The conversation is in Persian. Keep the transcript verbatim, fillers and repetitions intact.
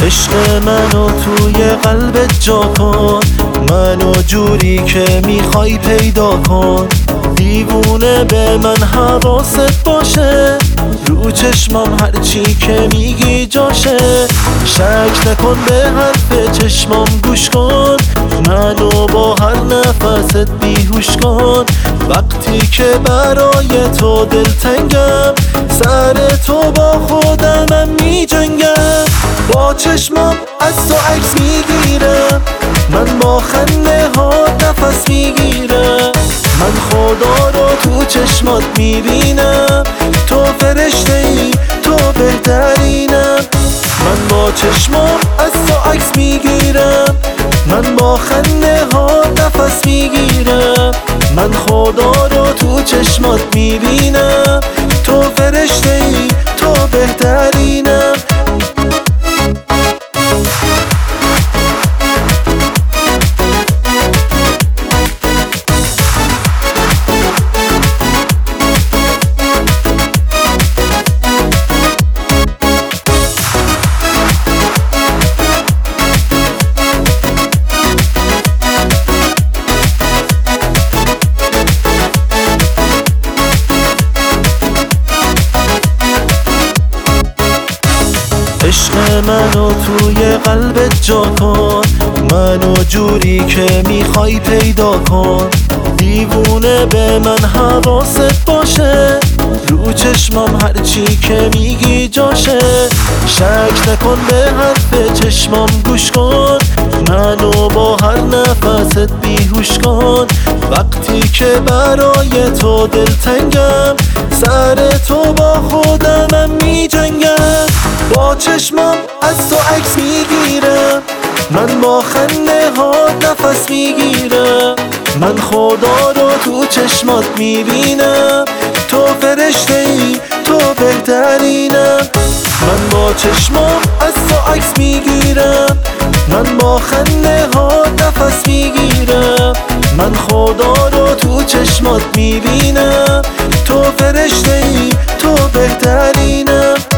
عشق منو توی قلبت جا کن، منو جوری که میخوای پیدا کن. دیوونه به من حواست باشه، رو چشمام هرچی که میگی جاشه. شک نکن به حرف چشمام گوش کن، منو با هر نفست بیهوش کن. وقتی که برای تو دلتنگم، سر تو با خودمم میجنگم. با چشمام از تو عکس میگیرم، من با خنده ها نفس میگیرم. من خدا رو تو چشمات میبینم، تو فرشته ای، تو بهترینم. من با چشمام از تو عکس میگیرم، من با خنده ها نفس میگیرم. من خدا رو تو چشمات میبینم، تو فرشته ای، تو بهترینم. عشق منو توی قلبت جا کن، منو جوری که میخوای پیدا کن. دیوونه به من حواست باشه، رو چشمام هرچی که میگی جاشه. شک نکن به حرف چشمام گوش کن، منو با هر نفست بیهوش کن. وقتی که برای تو دلتنگم، سر تو با خودمم میجنگم. با چشمام از تو عکس میگیرم، من با خنده ها نفس میگیرم. من خدا رو تو چشمات میبینم، تو فرشته ای، تو بهترینم. من با چشمام از تو عکس میگیرم، من با خنده ها نفس میگیرم. من خدا رو تو چشمات میبینم، تو فرشته ای، تو بهترینم.